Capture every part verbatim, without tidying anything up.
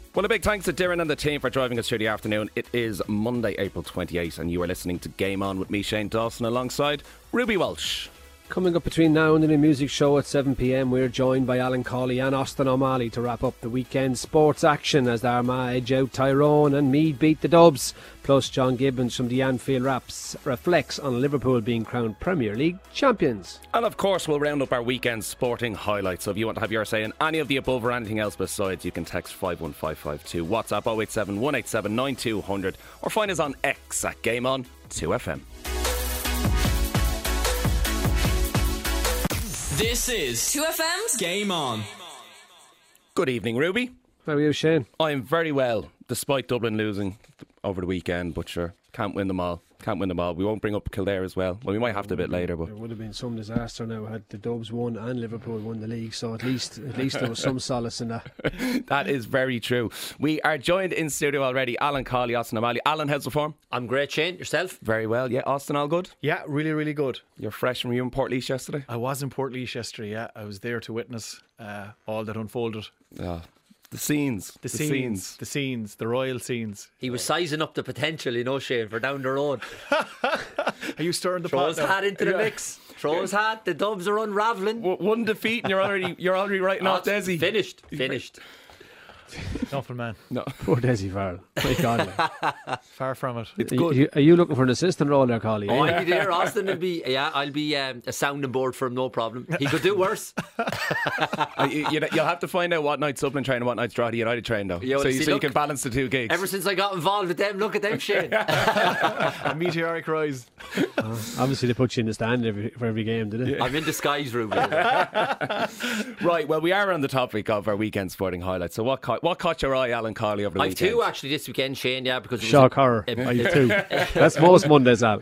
Well, a big thanks to Darren and the team for driving us through the afternoon. It is Monday, April twenty-eighth, and you are listening to Game On with me, Shane Dawson, alongside Ruby Walsh. Coming up between now and the new music show at seven p m, we're joined by Alan Cawley and Austin O'Malley to wrap up the weekend sports action as the Armagh edge out Tyrone and Meath beat the Dubs. Plus, John Gibbons from the Anfield Raps reflects on Liverpool being crowned Premier League champions. And of course, we'll round up our weekend sporting highlights. So if you want to have your say in any of the above or anything else besides, you can text five one five five two, WhatsApp oh eight seven, one eight seven, nine two zero zero, or find us on X at Game On two F M. This is two F M's Game On. Good evening, Ruby. How are you, Shane? I'm very well, despite Dublin losing over the weekend, but sure, can't win them all. Can't win them all. We won't bring up Kildare as well. Well, we might have to a bit later, but there would have been some disaster now had the Dubs won and Liverpool won the league. So at least, at least there was some solace in that. That is very true. We are joined in studio already. Alan Cawley, Austin O'Malley. Alan, how's the form? I'm great, Shane. Yourself? Very well. Yeah, Austin, all good? Yeah, really, really good. You're fresh from you in Portlaoise yesterday? I was in Portlaoise yesterday. Yeah, I was there to witness uh, all that unfolded. Oh, the scenes, the, the scenes, scenes, the scenes, the royal scenes. He was sizing up the potential, you know, Shane, for down the road. Are you stirring the Throw pot his now? hat into the Yeah. mix. Throw his hat. The Dubs are unravelling. W- one defeat, and you're already you're already writing Oh, off Desi. Finished. Finished. Nothing, man. No, Poor Desi Farrell. My God. Like. Far from it. it's Are good. you, are you looking for an assistant role there, Cawley? Oh, eh? I'll be there. Austin will be, yeah, I'll be um, a sounding board for him, no problem. He could do worse. Uh, you, you, you'll have to find out what night's Dublin train and what night's Drogheda United train, though. Yeah, well, so you, see, so you look, can balance the two gigs. Ever since I got involved with them, look at them, Shane. A meteoric rise. Obviously, they put you in the stand every, for every game, did they? I'm in disguise, Ruby. Right, well, we are on the topic of our weekend sporting highlights. So what caught, what caught your eye, Alan Cawley, over the I've weekend? two actually this weekend, Shane, yeah, because it was Shock a- horror. a- I have two. That's most Mondays, Al.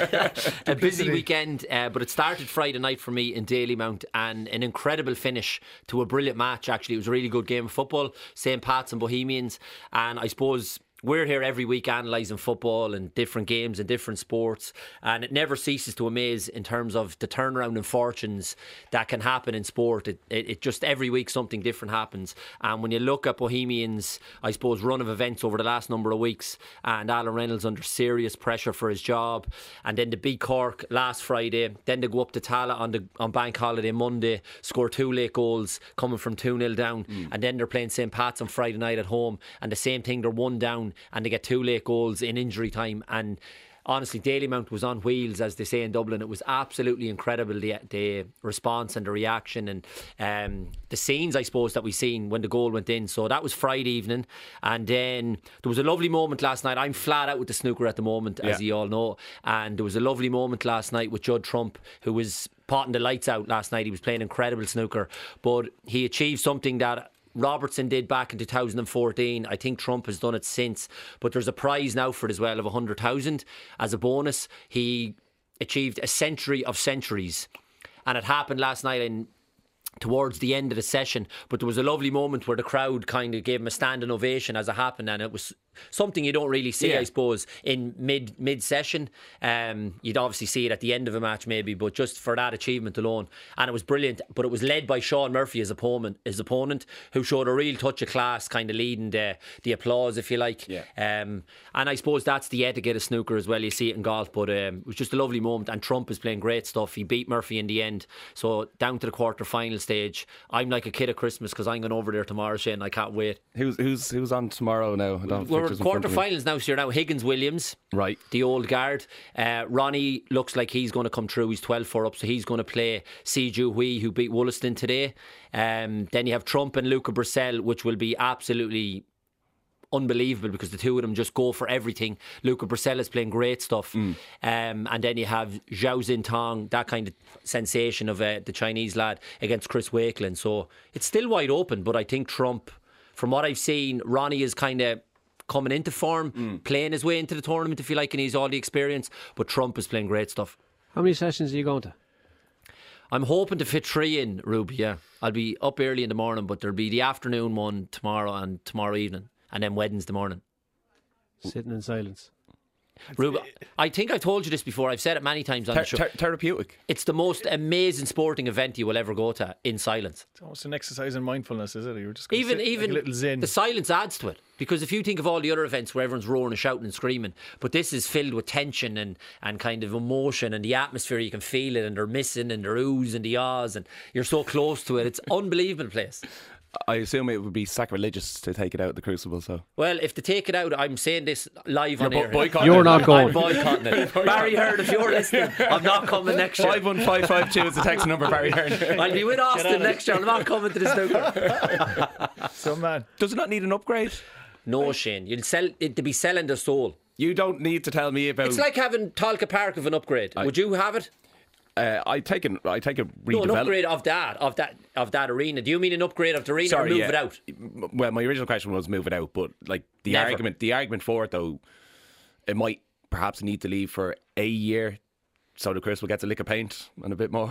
a busy weekend, uh, but it started Friday night for me in Dalymount, and an incredible finish to a brilliant match. Actually, it was a really good game of football. Saint Pat's and Bohemians, and I suppose we're here every week analysing football and different games and different sports, and it never ceases to amaze in terms of the turnaround in fortunes that can happen in sport. It, it, it just every week something different happens, and when you look at Bohemians, I suppose, run of events over the last number of weeks, and Alan Reynolds under serious pressure for his job, and then to beat Cork last Friday, then to go up to Tala on the on Bank Holiday Monday, score two late goals coming from two nil down, mm. and then they're playing Saint Pat's on Friday night at home, and the same thing, they're one down and they get two late goals in injury time. And honestly, Dalymount was on wheels, as they say in Dublin. It was absolutely incredible, the, the response and the reaction and um, the scenes, I suppose, that we seen when the goal went in. So that was Friday evening, and then there was a lovely moment last night. I'm flat out with the snooker at the moment, as yeah. you all know, and there was a lovely moment last night with Judd Trump, who was potting the lights out last night. He was playing incredible snooker, but he achieved something that Robertson did back in two thousand fourteen. I think Trump has done it since, but there's a prize now for it as well of one hundred thousand as a bonus. He achieved a century of centuries, and it happened last night in towards the end of the session, but there was a lovely moment where the crowd kind of gave him a standing ovation as it happened, and it was something you don't really see, yeah. I suppose, in mid mid session. Um, you'd obviously see it at the end of a match maybe, but just for that achievement alone, and it was brilliant. But it was led by Sean Murphy, his opponent, his opponent, who showed a real touch of class, kind of leading the the applause, if you like. Yeah. Um, and I suppose that's the etiquette of snooker as well. You see it in golf, but um, it was just a lovely moment. And Trump is playing great stuff. He beat Murphy in the end, so down to the quarter final stage. I'm like a kid at Christmas because I'm going over there tomorrow, Shane. I can't wait. Who's who's who's on tomorrow now? I don't have We're pictures in front of me. quarter-finals now, so you're now Higgins Williams, right? The old guard. Uh, Ronnie looks like he's going to come through. He's twelve four up, so he's going to play Si Ju Hui, who beat Wollaston today. Um, then you have Trump and Luca Brissell, which will be absolutely unbelievable because the two of them just go for everything. Luca Brissell is playing great stuff. Mm. Um, and then you have Zhao Xintong, that kind of sensation of uh, the Chinese lad, against Chris Wakeland. So it's still wide open, but I think Trump, from what I've seen, Ronnie is kind of coming into form, mm. playing his way into the tournament, if you like, and he's all the experience, but Trump is playing great stuff. How many sessions are you going to? I'm hoping to fit three in, Ruby, yeah. I'll be up early in the morning, but there'll be the afternoon one tomorrow and tomorrow evening, and then Wednesday morning. Sitting in silence. Ruben, I think I've told you this before. I've said it many times on Ter- the show. ter- therapeutic. It's the most amazing sporting event you will ever go to in silence. It's almost an exercise in mindfulness, is it? You're just gonna Even sit even like a little zen. the silence adds to it, because if you think of all the other events where everyone's roaring and shouting and screaming, but this is filled with tension and, and kind of emotion, and the atmosphere, you can feel it, and they're missing and they're oohs and the ahs, and you're so close to it. It's an unbelievable place. I assume it would be sacrilegious to take it out of the Crucible. So, Well, if they take it out, I'm saying this live on You're air. bo- boycotting You're it. not going. I'm boycotting it. Barry Hearn, if you're listening, I'm not coming next year. Five one five five two is the text number. Barry Hearn. I'll be with Austin next year. I'm not coming to the snooker. Some man. Does it not need an upgrade? No, Shane. You'll sell it to be selling their soul. You don't need to tell me about. It's like having Talca Park with an upgrade. Would you have it? Uh, I take an I take a redevelop. No, an upgrade of that, of that, of that arena. Do you mean an upgrade of the arena Sorry, or move yeah. it out? Well, my original question was move it out, but like the Never. argument, the argument for it though, it might perhaps need to leave for a year, so the Crucible gets a lick of paint and a bit more.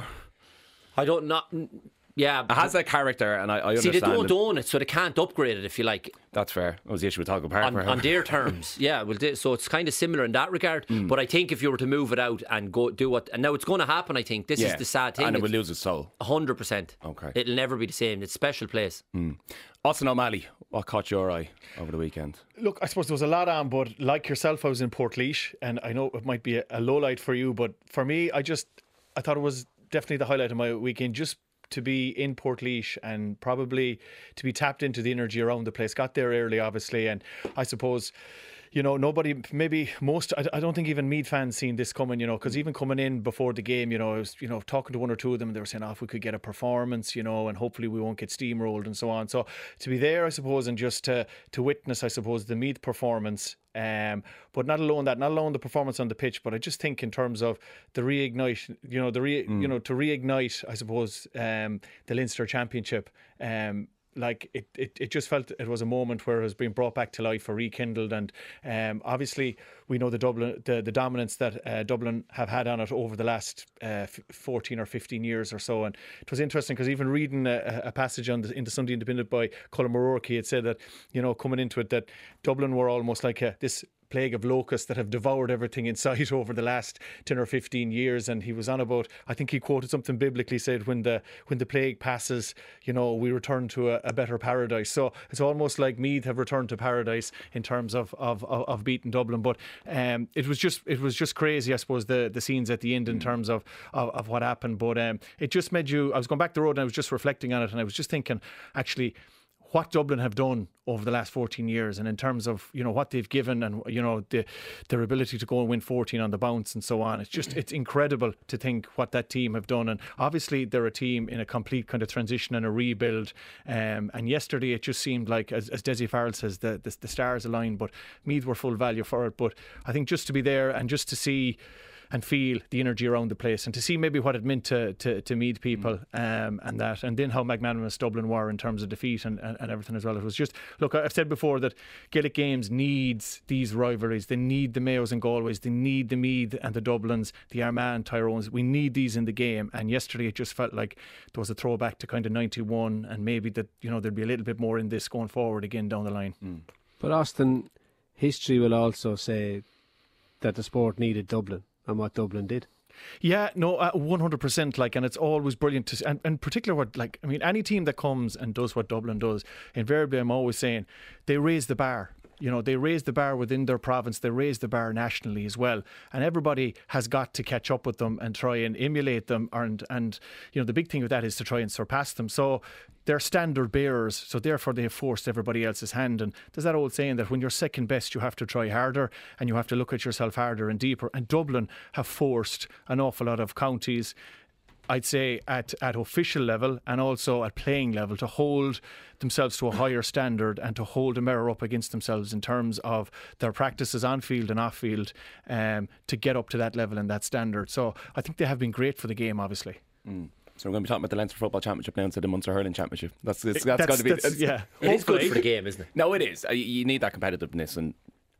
I don't not. Yeah, It has that character, and I, I see, understand. they don't it. own it, so they can't upgrade it. If you like, That's fair. That was the issue with Talca Park. on, for her. on their terms, yeah. Well, they- so it's kind of similar in that regard. Mm. But I think if you were to move it out and go do what, and now it's going to happen. I think this yeah. is the sad thing. and it It's will lose its soul. one hundred percent. Okay. It'll never be the same. It's a special place. Austin O'Malley, what caught your eye over the weekend? Look, I suppose there was a lot on, but like yourself, I was in Portlaoise, and I know it might be a, a low light for you, but for me, I just I thought it was definitely the highlight of my weekend. Just to be in Portlaoise and probably to be tapped into the energy around the place. Got there early, obviously, and I suppose, you know, nobody, maybe most, I, I don't think even Meath fans seen this coming, you know, because even coming in before the game, you know, I was, you know, talking to one or two of them, and they were saying, oh, if we could get a performance, you know, and hopefully we won't get steamrolled and so on. So to be there, I suppose, and just to, to witness, I suppose, the Meath performance. Um, but not alone that, not alone the performance on the pitch, but I just think in terms of the reignite, you know, the re, mm. you know, to reignite, I suppose, um, the Leinster Championship. Um, like it, it, it just felt it was a moment where it was being brought back to life or rekindled, and um, obviously we know the Dublin, the, the dominance that uh, Dublin have had on it over the last uh, fourteen or fifteen years or so. And it was interesting because even reading a, a passage on the, in the Sunday Independent by Colin O'Rourke, he had said that, you know, coming into it, that Dublin were almost like a, this plague of locusts that have devoured everything in sight over the last ten or fifteen years. And he was on about, I think he quoted something biblically, said when the when the plague passes, you know, we return to a, a better paradise. So it's almost like Meath have returned to paradise in terms of of, of, of beating Dublin. But um, it was just it was just crazy, I suppose, the, the scenes at the end in terms of, of, of what happened. But um, it just made you, I was going back the road and I was just reflecting on it, and I was just thinking, actually, what Dublin have done over the last fourteen years, and in terms of, you know, what they've given, and, you know, the their ability to go and win fourteen on the bounce and so on. It's just, it's incredible to think what that team have done. And obviously they're a team in a complete kind of transition and a rebuild. Um, and yesterday it just seemed like, as, as Desi Farrell says, the, the the stars aligned, but Meath were full value for it. But I think just to be there and just to see and feel the energy around the place, and to see maybe what it meant to to, to Meath people, um, and that, and then how magnanimous Dublin were in terms of defeat and, and, and everything as well. It was just, look, I've said before that Gaelic Games needs these rivalries. They need the Mayos and Galways, they need the Meath and the Dublins, the Armagh and Tyrones. We need these in the game. And yesterday it just felt like there was a throwback to kind of ninety-one, and maybe that, you know, there'd be a little bit more in this going forward again down the line. Mm. But Austin, history will also say that the sport needed Dublin and what Dublin did. Yeah, no, uh, one hundred percent. Like, and it's always brilliant to, and in particular, what, like, I mean, any team that comes and does what Dublin does, invariably, I'm always saying they raise the bar. You know, they raise the bar within their province, they raise the bar nationally as well. And everybody has got to catch up with them and try and emulate them. And, and you know, the big thing with that is to try and surpass them. So they're standard bearers, so therefore they have forced everybody else's hand. And there's that old saying that when you're second best, you have to try harder and you have to look at yourself harder and deeper. And Dublin have forced an awful lot of counties, I'd say, at, at official level and also at playing level, to hold themselves to a higher standard and to hold a mirror up against themselves in terms of their practices on field and off field, um, to get up to that level and that standard. So I think they have been great for the game, obviously. Mm. So we're going to be talking about the Leinster Football Championship now instead of the Munster Hurling Championship. That's that's, that's, that's got to be. That's, yeah, it is good for the game, isn't it? No, it is. You need that competitiveness, and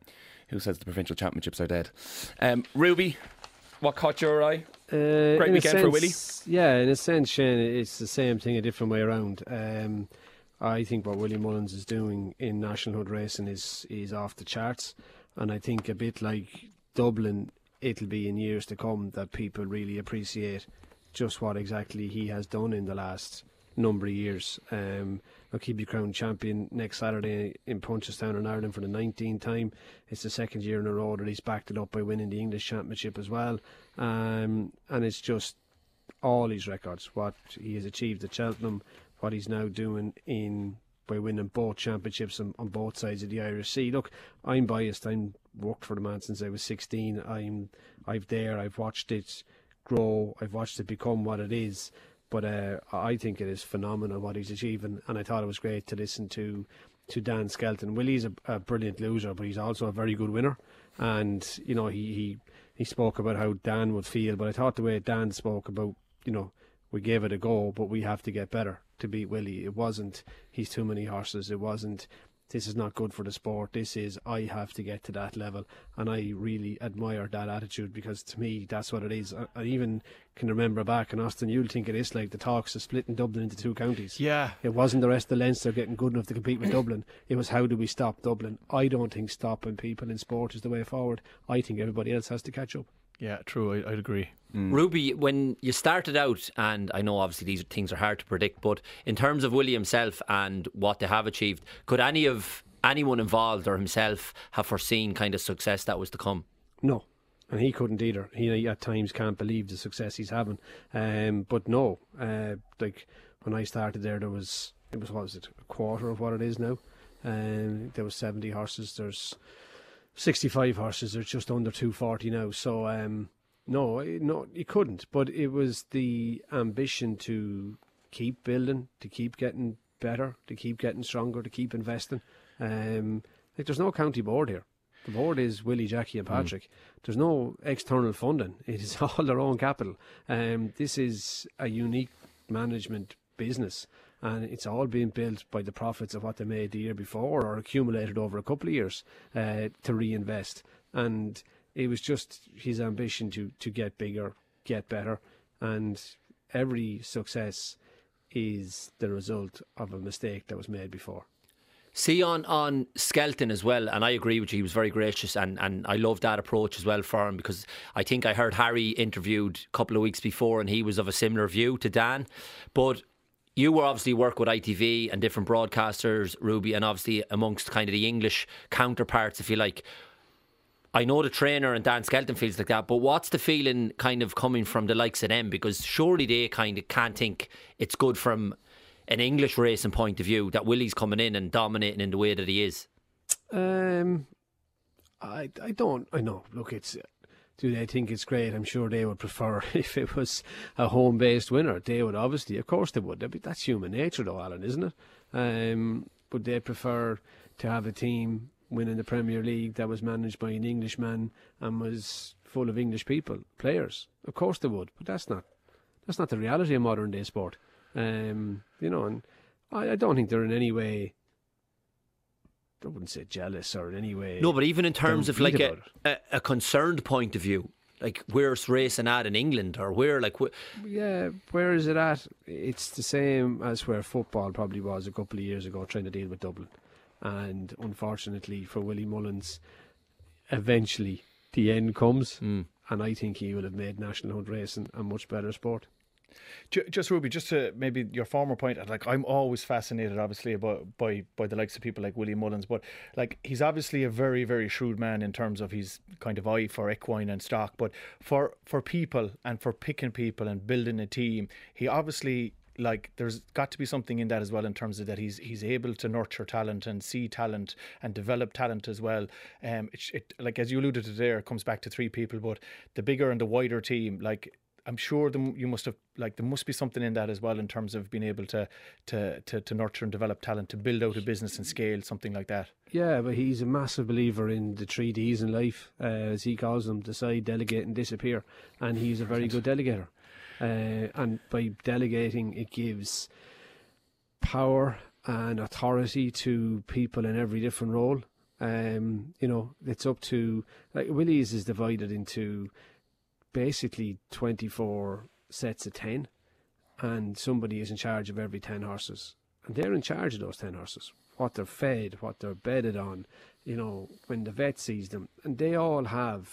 who says the provincial championships are dead? Um, Ruby, what caught your eye? Uh, Great weekend sense, for Willie. Yeah, in a sense, Shane, it's the same thing a different way around. Um, I think what Willie Mullins is doing in National Hood Racing is is off the charts, and I think a bit like Dublin, it'll be in years to come that people really appreciate just what exactly he has done in the last number of years. Um, he'll be crowned champion next Saturday in Punchestown in Ireland for the nineteenth time. It's the second year in a row that he's backed it up by winning the English Championship as well. Um, and it's just all his records, what he has achieved at Cheltenham, what he's now doing in by winning both championships on, on both sides of the Irish Sea. Look, I'm biased. I'm worked for the man since I was sixteen. I'm I've there. I've watched it grow. I've watched it become what it is. But uh, I think it is phenomenal what he's achieving, and I thought it was great to listen to to Dan Skelton. Willie's a, a brilliant loser, but he's also a very good winner. And you know, he, he he spoke about how Dan would feel, but I thought the way Dan spoke about, you know, we gave it a go, but we have to get better to beat Willie. It wasn't he's too many horses. It wasn't this is not good for the sport. This is I have to get to that level, and I really admire that attitude, because to me that's what it is. I, I even can remember back in Austin, you'll think it is like the talks of splitting Dublin into two counties. Yeah, it wasn't the rest of Leinster getting good enough to compete with Dublin. It was how do we stop Dublin. I don't think stopping people in sport is the way forward. I think everybody else has to catch up. Yeah, true. I, I'd agree. Mm. Ruby, when you started out, and I know obviously these things are hard to predict, but in terms of Willie himself and what they have achieved, could any of anyone involved or himself have foreseen kind of success that was to come? No, and he couldn't either. He at times can't believe the success he's having. Um, but no, uh, like when I started there, there was it was what was it a quarter of what it is now. Um, there was seventy horses. There's sixty-five horses. They're just under two forty now. So um, no, no, he couldn't. But it was the ambition to keep building, to keep getting better, to keep getting stronger, to keep investing. Um, like there's no county board here. The board is Willie, Jackie, and Patrick. Mm. There's no external funding. It is all their own capital. Um, this is a unique management business, and it's all being built by the profits of what they made the year before or accumulated over a couple of years uh, to reinvest. And it was just his ambition to, to get bigger, get better, and every success is the result of a mistake that was made before. See on, on Skelton as well, and I agree with you, he was very gracious, and, and I love that approach as well for him, because I think I heard Harry interviewed a couple of weeks before and he was of a similar view to Dan. But you were obviously work with I T V and different broadcasters, Ruby, and obviously amongst kind of the English counterparts, if you like. I know the trainer and Dan Skelton feels like that, but what's the feeling kind of coming from the likes of them? Because surely they kind of can't think it's good from an English racing point of view that Willie's coming in and dominating in the way that he is. Um, I I don't. I know. Look, it's. Do they think it's great? I'm sure they would prefer if it was a home-based winner. They would obviously, of course, they would. That's human nature, though, Alan, isn't it? Um, but they prefer to have a team winning the Premier League that was managed by an Englishman and was full of English people, players. Of course, they would. But that's not. That's not the reality of modern-day sport. Um, you know, and I, I don't think they're in any way, I wouldn't say jealous or in any way. No, but even in terms of like a, a, a concerned point of view, like where's racing at in England, or where, like, wh- yeah, where is it at? It's the same as where football probably was a couple of years ago, trying to deal with Dublin. And unfortunately for Willie Mullins, eventually the end comes, mm. and I think he would have made National Hunt Racing a much better sport. Just Ruby, just to maybe your former point, like I'm always fascinated, obviously, about by by the likes of people like Willie Mullins, but like he's obviously a very very shrewd man in terms of his kind of eye for equine and stock. But for for people and for picking people and building a team, he obviously, like, there's got to be something in that as well, in terms of that he's he's able to nurture talent and see talent and develop talent as well. Um, it, it like as you alluded to there, it comes back to three people, but the bigger and the wider team, like. I'm sure the, you must have, like, there must be something in that as well in terms of being able to, to, to, to nurture and develop talent, to build out a business and scale, something like that. Yeah, but he's a massive believer in the three Ds in life, uh, as he calls them: decide, delegate and disappear. And he's a very good delegator. Uh, and by delegating, it gives power and authority to people in every different role. Um, you know, it's up to, like, Willie's is divided into basically twenty-four sets of ten, and somebody is in charge of every ten horses, and they're in charge of those ten horses, what they're fed, what they're bedded on, you know, when the vet sees them, and they all have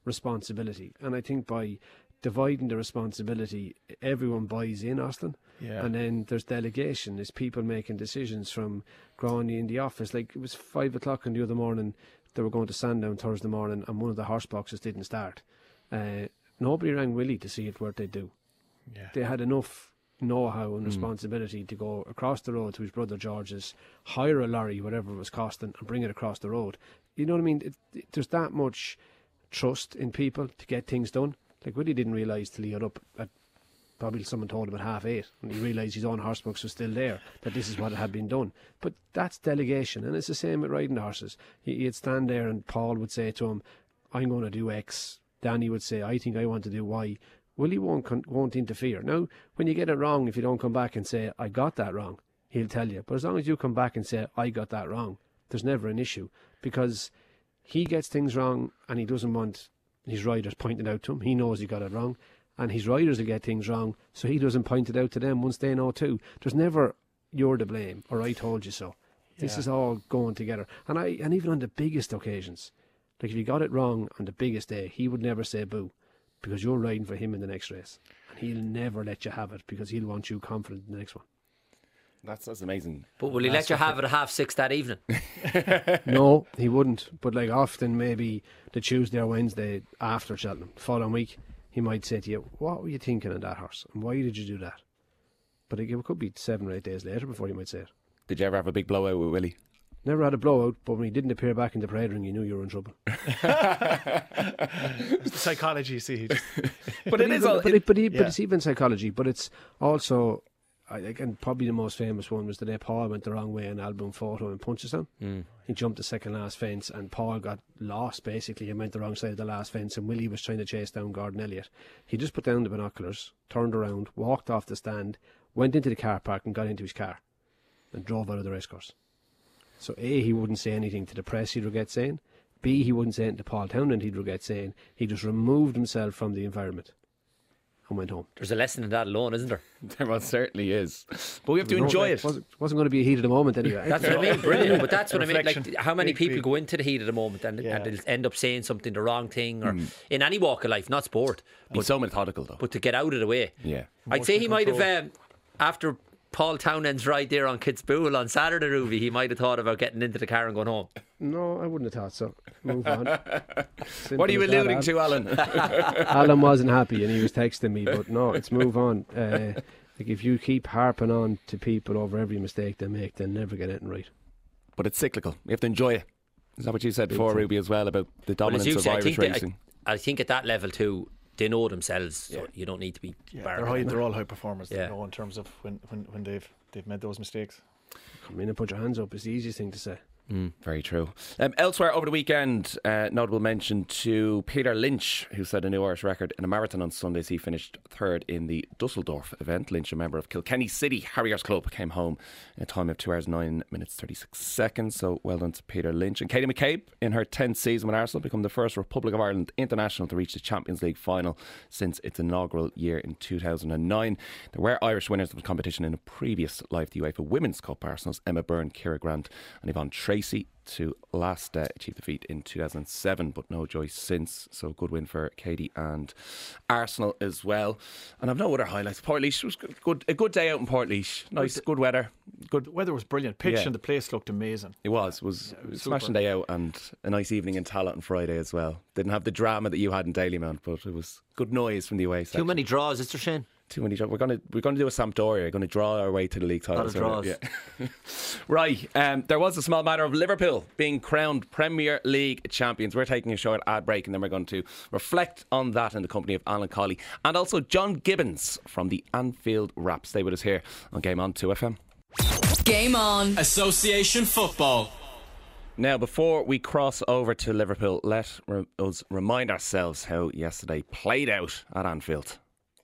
responsibility. And I think by dividing the responsibility, everyone buys in, Austin. Yeah. And then there's delegation. There's people making decisions from Granny in the office. Like, it was five o'clock in the other morning. They were going to Sandown Thursday morning, and one of the horse boxes didn't start. Uh, nobody rang Willie to see it what they'd do. Yeah. They had enough know-how and responsibility mm. to go across the road to his brother George's, hire a lorry, whatever it was costing, and bring it across the road. You know what I mean? It, it, there's that much trust in people to get things done. Like, Willie didn't realise till he got up at, probably someone told him at half eight, and he realised his own horse box was still there, that this is what had been done. But that's delegation, and it's the same with riding the horses. He, he'd stand there and Paul would say to him, I'm going to do X. Danny would say, I think I want to do Y. Willie won't, con- won't interfere. Now, when you get it wrong, if you don't come back and say, I got that wrong, he'll tell you. But as long as you come back and say, I got that wrong, there's never an issue, because he gets things wrong and he doesn't want his riders pointed out to him. He knows he got it wrong, and his riders will get things wrong, so he doesn't point it out to them once they know too. There's never, you're to blame, or I told you so. Yeah. This is all going together. And I, and even on the biggest occasions, like if you got it wrong on the biggest day, he would never say boo, because you're riding for him in the next race, and he'll never let you have it, because he'll want you confident in the next one. That's that's amazing. But will he let you have it at half six that evening? No, he wouldn't. But like often, maybe the Tuesday or Wednesday after Cheltenham, following week, he might say to you, what were you thinking of that horse, and why did you do that? But like, it could be seven or eight days later before he might say it. Did you ever have a big blowout with Willie? Never had a blowout, but when he didn't appear back in the parade ring, you knew you were in trouble. It's the psychology, see. He just but, but it is even, all, but, it, it, but, he, yeah. but it's even psychology, but it's also, I think, and probably the most famous one was the day Paul went the wrong way in album photo in Punchestown. Mm. He jumped the second last fence, and Paul got lost basically and went the wrong side of the last fence, and Willie was trying to chase down Gordon Elliott. He just put down the binoculars, turned around, walked off the stand, went into the car park and got into his car and drove out of the racecourse. So A, he wouldn't say anything to the press he'd regret saying. B, he wouldn't say anything to Paul Townend he'd regret saying. He just removed himself from the environment and went home. There's a lesson in that alone, isn't there? There most certainly is. But we have to no, enjoy it. it. Wasn't, wasn't going to be a heat of the moment anyway. That's what I mean, brilliant. But that's what Reflection. I mean. Like, how many Big, people big. go into the heat of the moment and, Yeah. and they'll end up saying something, the wrong thing, or Mm. in any walk of life, not sport. He's so methodical, though. But to get out of the way. Yeah. I'd say he might have, control. um, after Paul Townend's ride there on Kitzbühel on Saturday, Ruby, he might have thought about getting into the car and going home. No, I wouldn't have thought so. Move on. What are you alluding to, Alan? Alan wasn't happy and he was texting me, but no, it's move on. Uh, like if you keep harping on to people over every mistake they make, they'll never get anything right. But it's cyclical. You have to enjoy it. Is that what you said before, thing. Ruby, as well, about the Well, as dominance you of say, I Irish think, they, racing? I, I think at that level too, they know themselves, so Yeah. you don't need to be yeah, bargaining. they're, high, they're all high performers. Yeah. They know in terms of when, when, when they've they've made those mistakes. Come in and put your hands up. It's the easiest thing to say. Mm, very true. Um, elsewhere over the weekend, uh, notable mention to Peter Lynch, who set a new Irish record in a marathon on Sundays. He finished third in the Dusseldorf event. Lynch, a member of Kilkenny City Harriers Club, came home in a time of two hours nine minutes thirty-six seconds. So well done to Peter Lynch. And Katie McCabe, in her tenth season with Arsenal, become the first Republic of Ireland international to reach the Champions League final since its inaugural year in two thousand nine. There were Irish winners of the competition in a previous life, the UEFA Women's Cup. Arsenal's Emma Byrne, Ciara Grant and Yvonne Tracy to last uh, achieve the feat in two thousand seven, but no joy since. So good win for Katie and Arsenal as well. And I've no other highlights. Portlaoise was good, good a good day out in Portlaoise. Nice, good weather. Good. The weather was brilliant. Pitch Yeah. and the place looked amazing. It was. It was, Yeah, it was a smashing super. day out, and a nice evening in Tallaght on Friday as well. Didn't have the drama that you had in Dalymount, but it was good noise from the away section. Too many draws, is there, Shane? Too many draws. We're going to we're going to do a Sampdoria. We're going to draw our way to the league title. Lot of draws. Yeah. Right. Um, there was a small matter of Liverpool being crowned Premier League champions. We're taking a short ad break, and then we're going to reflect on that in the company of Alan Colley and also John Gibbons from the Anfield Wrap. Stay with us here on Game On two F M. Game On. Association Football. Now, before we cross over to Liverpool, let re- us remind ourselves how yesterday played out at Anfield.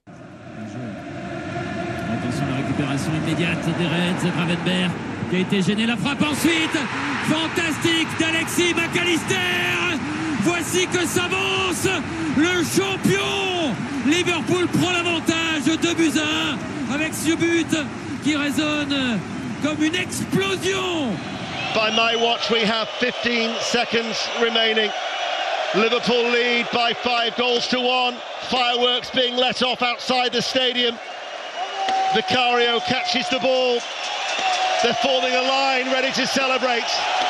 Attention à la récupération immédiate des Reds, Gravenberg qui a été gêné, la frappe ensuite fantastique d'Alexis McAllister. Voici que s'avance le champion. Liverpool prend l'avantage, deux buts à un avec ce but qui résonne comme une explosion. By my watch we have fifteen seconds remaining. Liverpool lead by five goals to one. Fireworks being let off outside the stadium. Vicario catches the ball. They're forming a line ready to celebrate.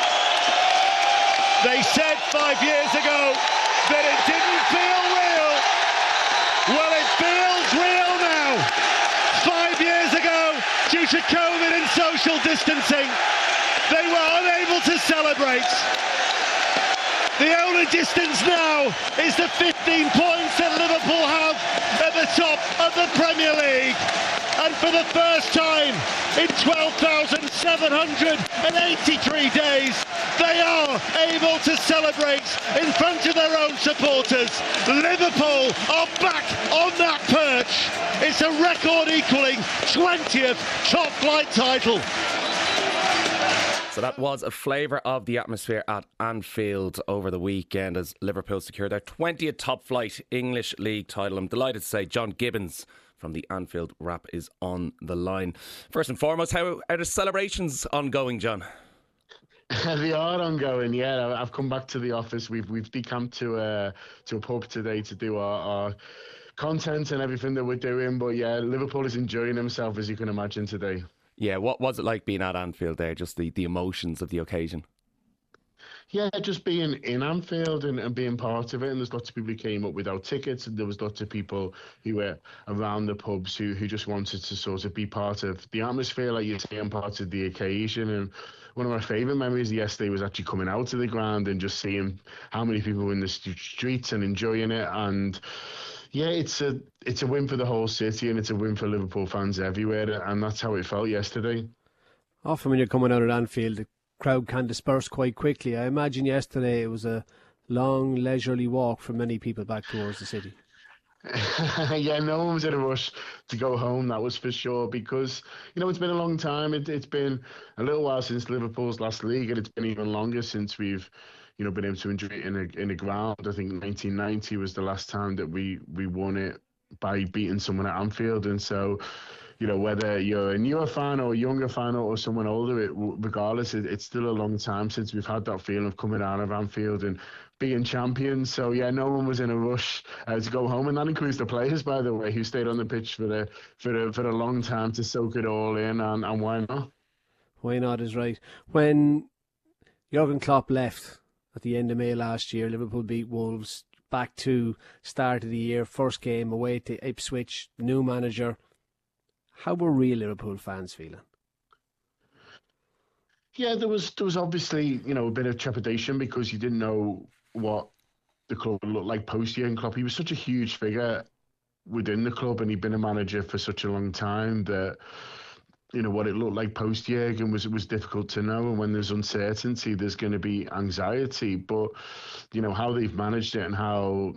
They said five years ago that it didn't feel real. Well, it feels real now. Five years ago, due to COVID and social distancing, they were unable to celebrate. The only distance now is the fifteen points that Liverpool have at the top of the Premier League. And for the first time in twelve thousand seven hundred eighty-three days, they are able to celebrate in front of their own supporters. Liverpool are back on that perch. It's a record equalling twentieth top flight title. So that was a flavour of the atmosphere at Anfield over the weekend as Liverpool secured their twentieth top flight English League title. I'm delighted to say John Gibbons from the Anfield Wrap is on the line. First and foremost, how are the celebrations ongoing, John? They are ongoing, yeah. I've come back to the office. We've we've decamped to a to a pub today to do our, our content and everything that we're doing. But yeah, Liverpool is enjoying himself, as you can imagine, today. Yeah, what was it like being at Anfield there? Just the, the emotions of the occasion. Yeah, just being in Anfield and, and being part of it. And there's lots of people who came up without tickets. And there was lots of people who were around the pubs who, who just wanted to sort of be part of the atmosphere, like you say, and part of the occasion. And one of my favourite memories yesterday was actually coming out to the ground and just seeing how many people were in the streets and enjoying it. And yeah, it's a it's a win for the whole city and it's a win for Liverpool fans everywhere. And that's how it felt yesterday. Often when you're coming out at Anfield, the crowd can disperse quite quickly. I imagine yesterday it was a long, leisurely walk for many people back towards the city. Yeah, no one was in a rush to go home, that was for sure, because, you know, it's been a long time. It, it's been a little while since Liverpool's last league, and it's been even longer since we've, you know, been able to enjoy it in a, in a ground. I think nineteen ninety was the last time that we, we won it by beating someone at Anfield. And so, you know, whether you're a newer fan or a younger fan or someone older, it, regardless, it, it's still a long time since we've had that feeling of coming out of Anfield and being champions. So, yeah, no one was in a rush uh, to go home. And that includes the players, by the way, who stayed on the pitch for the, for the, for a long time to soak it all in. And, and why not? Why not is right. When Jurgen Klopp left at the end of May last year, Liverpool beat Wolves back to start of the year, first game away to Ipswich, new manager. How were real Liverpool fans feeling? Yeah, there was there was obviously, you know, a bit of trepidation because you didn't know what the club would look like post-Jurgen Klopp. He was such a huge figure within the club and he'd been a manager for such a long time that, you know, what it looked like post-Jurgen was, was difficult to know. And when there's uncertainty, there's going to be anxiety. But, you know, how they've managed it and how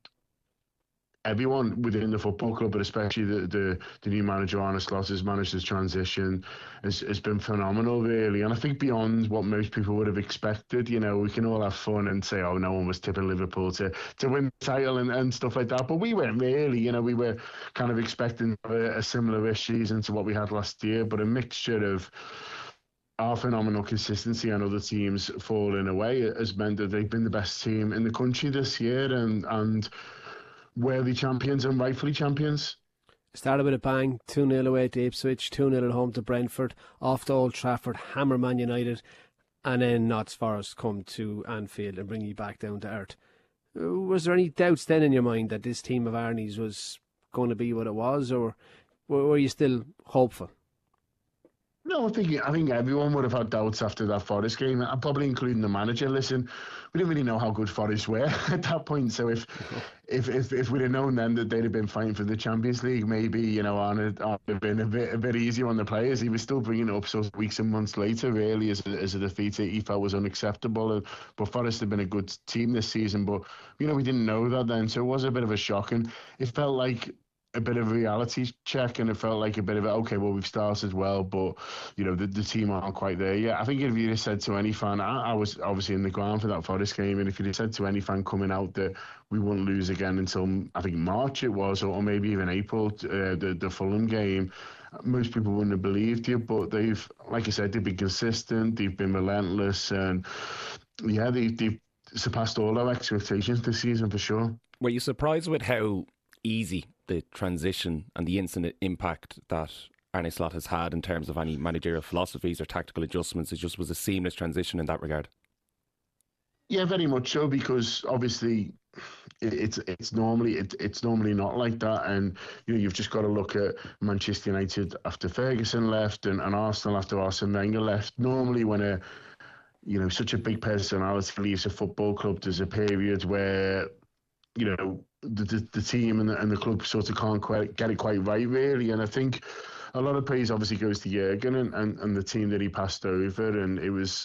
everyone within the football club, but especially the the, the new manager, Arne Slot, has managed this transition has, has been phenomenal, really. And I think beyond what most people would have expected, you know, we can all have fun and say, oh, no one was tipping Liverpool to, to win the title and, and stuff like that. But we weren't really, you know, we were kind of expecting a, a similar-ish season to what we had last year, but a mixture of our phenomenal consistency and other teams falling away has meant that they've been the best team in the country this year and and worthy champions and rightfully champions. Started with a bang, two nil away to Ipswich, two nil at home to Brentford, off to Old Trafford, hammer Man United, and then Notts Forest come to Anfield and bring you back down to earth. Was there any doubts then in your mind that this team of Arnie's was going to be what it was, or were you still hopeful? No, I think I think everyone would have had doubts after that Forest game, and probably including the manager. Listen, we didn't really know how good Forest were at that point. So if if if, if we'd have known then that they'd have been fighting for the Champions League, maybe, you know, Arne would have been a bit a bit easier on the players. He was still bringing it up so weeks and months later, really, as a, as a defeat he felt was unacceptable. But Forest had been a good team this season, but you know we didn't know that then, so it was a bit of a shock, and it felt like a bit of a reality check, and it felt like a bit of a, okay, well, we've started well, but, you know, the, the team aren't quite there yet. I think if you'd have said to any fan, I, I was obviously in the ground for that Forest game, and if you'd have said to any fan coming out that we wouldn't lose again until, I think, March it was, or, or maybe even April, uh, the, the Fulham game, most people wouldn't have believed you, but they've, like I said, they've been consistent, they've been relentless, and yeah, they, they've surpassed all our expectations this season for sure. Were you surprised with how easy the transition and the instant impact that Arne Slot has had in terms of any managerial philosophies or tactical adjustments? It just was a seamless transition in that regard. Yeah, very much so, because obviously it, it's it's normally it, it's normally not like that, and you know you've just got to look at Manchester United after Ferguson left and, and Arsenal after Arsene Wenger left. Normally, when a you know such a big personality leaves a football club, there's a period where you know the the, the team and the, and the club sort of can't quite get it quite right, really. And I think a lot of praise obviously goes to Jurgen and, and, and the team that he passed over, and it was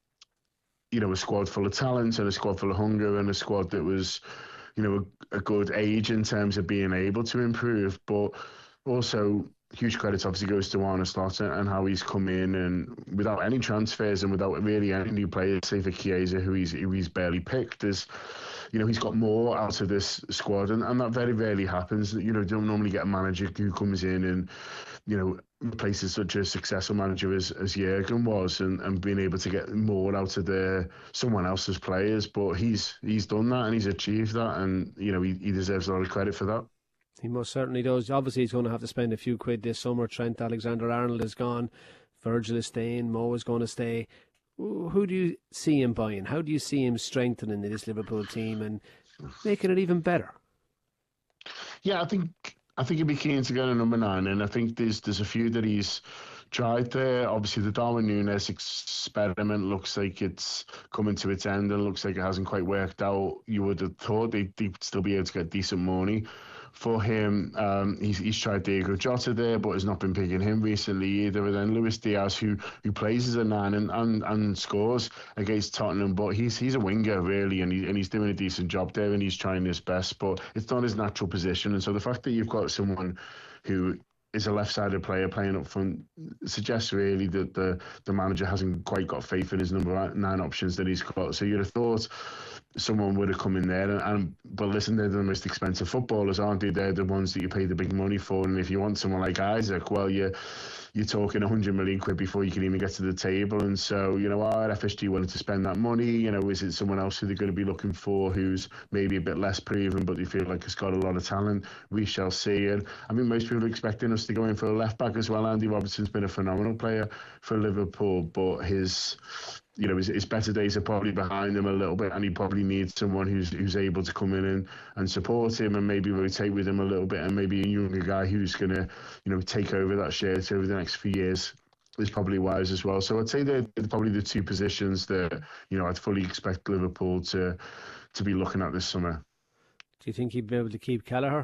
you know a squad full of talent and a squad full of hunger and a squad that was you know a, a good age in terms of being able to improve. But also huge credit obviously goes to Arne Slot and how he's come in and without any transfers and without really any new players, save for Chiesa, who he's who he's barely picked. As you know, he's got more out of this squad, and, and that very rarely happens. You know, you don't normally get a manager who comes in and you know replaces such a successful manager as as Jurgen was, and, and being able to get more out of the someone else's players. But he's he's done that and he's achieved that, and you know he, he deserves a lot of credit for that. He most certainly does. Obviously, he's going to have to spend a few quid this summer. Trent Alexander-Arnold is gone. Virgil is staying. Mo is going to stay. Who do you see him buying? How do you see him strengthening this Liverpool team and making it even better? Yeah, I think I think he'd be keen to get a number nine, and I think there's there's a few that he's tried there. Obviously, the Darwin Núñez experiment looks like it's coming to its end and looks like it hasn't quite worked out. You would have thought they'd, they'd still be able to get decent money for him. Um, he's, he's tried Diego Jota there, but has not been picking him recently either. And then Luis Diaz, who who plays as a nine and, and, and scores against Tottenham, but he's he's a winger really, and he and he's doing a decent job there, and he's trying his best, but it's not his natural position. And so the fact that you've got someone who is a left-sided player playing up front suggests really that the the manager hasn't quite got faith in his number nine options that he's got. So you'd have thought someone would have come in there, and, and but listen, they're the most expensive footballers, aren't they? They're the ones that you pay the big money for, and if you want someone like Isaac, well, you you're talking a hundred million quid before you can even get to the table. And so, you know, are F S G willing to spend that money? You know, is it someone else who they're going to be looking for who's maybe a bit less proven, but they feel like has got a lot of talent? We shall see. And I mean, most people are expecting us to go in for a left back as well. Andy Robertson's been a phenomenal player for Liverpool, but his you know, his, his better days are probably behind him a little bit, and he probably needs someone who's who's able to come in and, and support him and maybe rotate with him a little bit, and maybe a younger guy who's going to, you know, take over that shirt over the next few years is probably wise as well. So I'd say they're probably the two positions that, you know, I'd fully expect Liverpool to to be looking at this summer. Do you think he'd be able to keep Kelleher?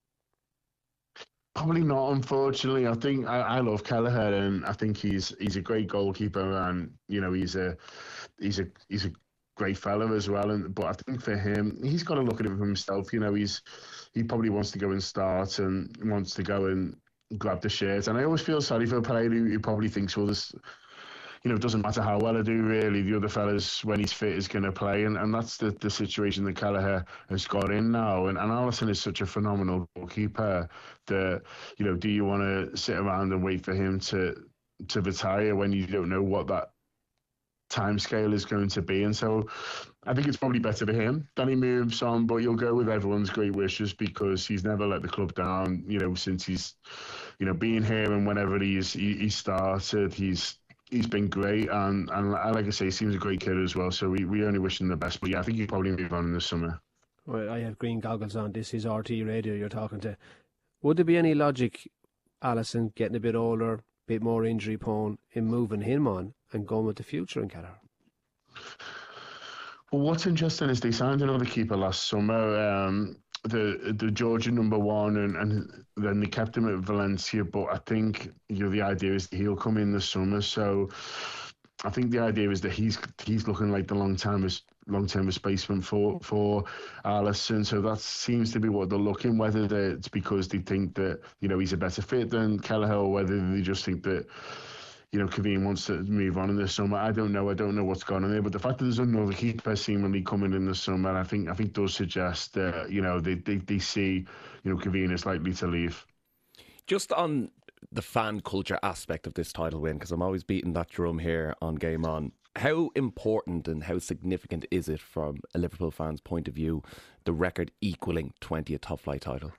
Probably not, unfortunately. I think I, I love Kelleher, and I think he's he's a great goalkeeper, and you know he's a he's a he's a great fella as well. And but I think for him, he's got to look at it for himself. You know, he's he probably wants to go and start and wants to go and grab the shirt. And I always feel sorry for a player who, who probably thinks, well, this, you know, it doesn't matter how well I do, really. The other fellas, when he's fit, is going to play. And, and that's the, the situation that Kelleher has got in now. And, and Alisson is such a phenomenal goalkeeper that, you know, do you want to sit around and wait for him to to retire when you don't know what that time scale is going to be? And so I think it's probably better for him that he moves on, but you'll go with everyone's great wishes because he's never let the club down, you know, since he's, you know, been here, and whenever he's he, he started, he's He's been great, and, and like I say, he seems a great kid as well, so we, we only wish him the best. But yeah, I think he'll probably move on in the summer. Well, I have green goggles on. This is R T Radio you're talking to. Would there be any logic, Alisson getting a bit older, a bit more injury prone, in moving him on and going with the future in Kelleher? Well, what's interesting is they signed another keeper last summer, um, the the Georgian number one, and, and then they kept him at Valencia. But I think, you know, the idea is that he'll come in the summer. So I think the idea is that he's he's looking like the long term long term replacement for for Alisson. So that seems to be what they're looking. Whether it's because they think that, you know, he's a better fit than Kelleher, or whether they just think that, you know, Kevin wants to move on in the summer. I don't know. I don't know what's going on there. But the fact that there's another keeper seemingly coming in the summer, I think I think does suggest that, you know, they, they, they see, you know, Kevin is likely to leave. Just on the fan culture aspect of this title win, because I'm always beating that drum here on Game On. How important and how significant is it from a Liverpool fan's point of view, the record equaling twentieth top flight title?